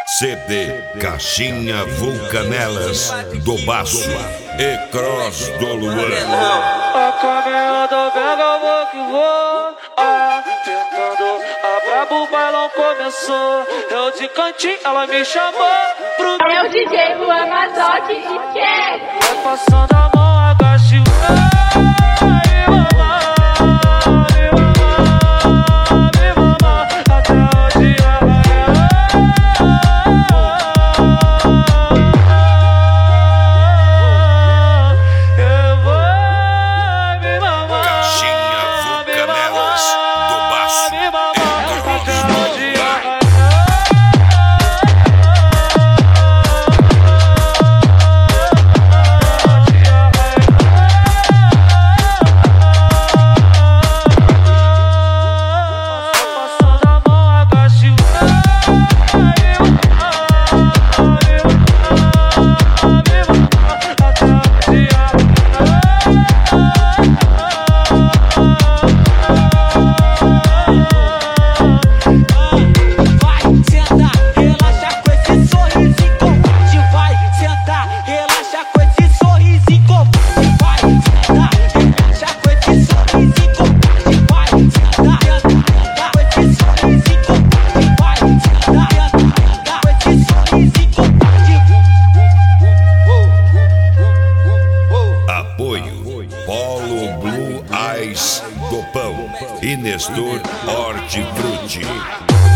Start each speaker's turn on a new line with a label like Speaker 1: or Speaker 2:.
Speaker 1: CD Caixinha Vulcanelas do Baço e Cross do Luan.
Speaker 2: A caminhada vega, eu vou que vou. Tentando a brabo, o bailão começou. Eu de cantinho, ela me chamou pro...
Speaker 3: É o DJ Luan Mazotti, DJ.
Speaker 2: Vai passando a mão, agache o...
Speaker 1: Polo Blue Eyes do Pão e Nestor Hortifruti.